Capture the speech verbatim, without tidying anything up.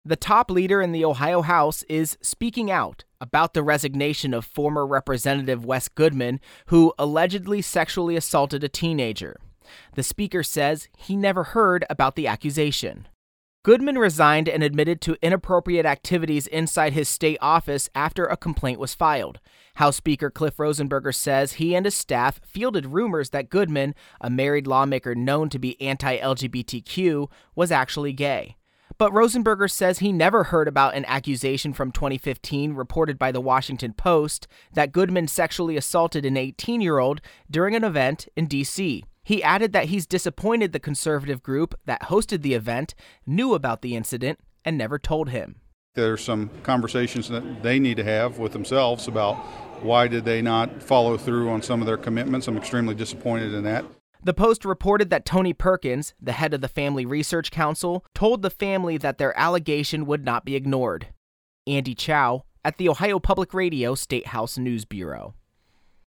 The top leader in the Ohio House is speaking out about the resignation of former Representative Wes Goodman, who allegedly sexually assaulted a teenager. The speaker says he never heard about the accusation. Goodman resigned and admitted to inappropriate activities inside his state office after a complaint was filed. House Speaker Cliff Rosenberger says he and his staff fielded rumors that Goodman, a married lawmaker known to be anti-L G B T Q, was actually gay. But Rosenberger says he never heard about an accusation from twenty fifteen reported by the Washington Post that Goodman sexually assaulted an eighteen-year-old during an event in D C He added that he's disappointed the conservative group that hosted the event knew about the incident and never told him. There's some conversations that they need to have with themselves about why did they not follow through on some of their commitments. I'm extremely disappointed in that. The Post reported that Tony Perkins, the head of the Family Research Council, told the family that their allegation would not be ignored. Andy Chow at the Ohio Public Radio State House News Bureau.